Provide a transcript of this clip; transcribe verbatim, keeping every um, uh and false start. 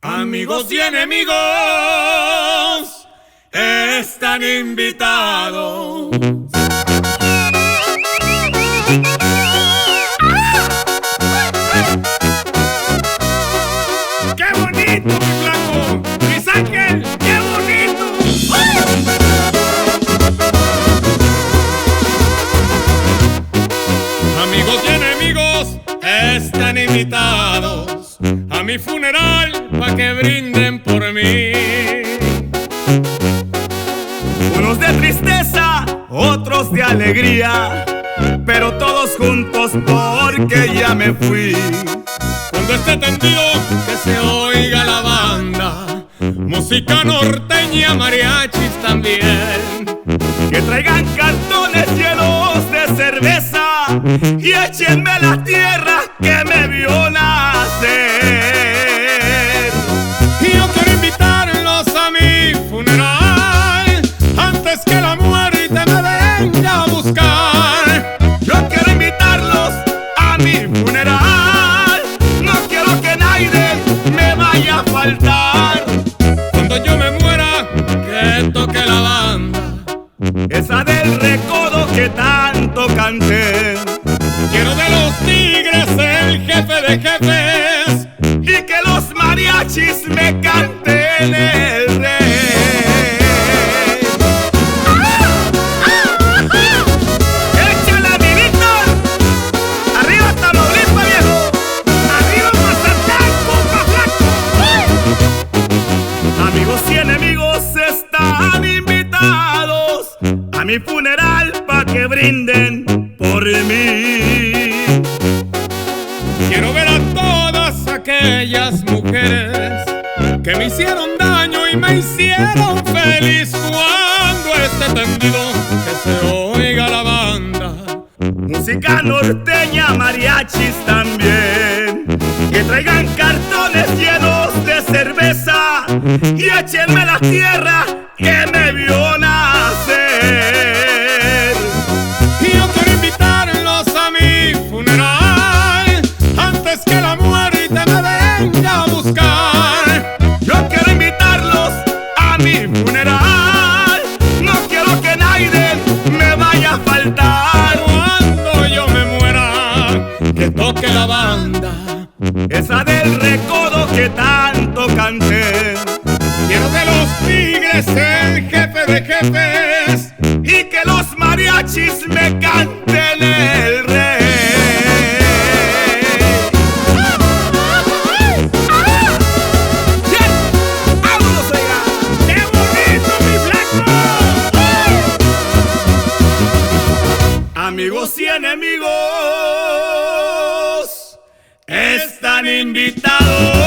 Amigos y enemigos están invitados. ¡Qué bonito, mi flaco! ¡Luis Ángel! ¡Qué bonito! Amigos y enemigos están invitados a mi funeral pa' que brinden por mí. Unos de tristeza, otros de alegría, pero todos juntos porque ya me fui. Cuando esté tendido que se oiga la banda, música norteña, mariachis también. Que traigan cartones llenos de cerveza y échenme a la tierra que me vio nacer. Y yo quiero invitarlos a mi funeral antes que la muerte me venga a buscar. Yo quiero invitarlos a mi funeral, no quiero que nadie me vaya a faltar. Cuando yo me muera, que toque la banda, esa del recodo que tanto canté. Quiero de los Tigres el jefe de jefes y que los mariachis me canten el rey. ¡Échale, amiguitos! ¡Arriba Tamaulipas, viejo! ¡Arriba Mazatlán, compa flaco! Amigos y enemigos están invitados a mi funeral pa' que brinden por mí. Quiero ver a todas aquellas mujeres que me hicieron daño y me hicieron feliz. Cuando esté tendido que se oiga la banda, música norteña, mariachis también. Que traigan cartones llenos de cerveza y échenme a la tierra que me vio nacer. Y yo quiero invitarlos a mi funeral antes que la muerte me venga a buscar. Yo quiero invitarlos a mi funeral, no quiero que nadie me vaya a faltar. Cuando yo me muera, que toque la banda, esa del recodo que tanto canté. Quiero de los Tigres el jefe de jefes y que los mariachis me canten el rey. ¡Vámonos, oiga! ¡Qué bonito, mi flaco! Amigos y enemigos están invitados.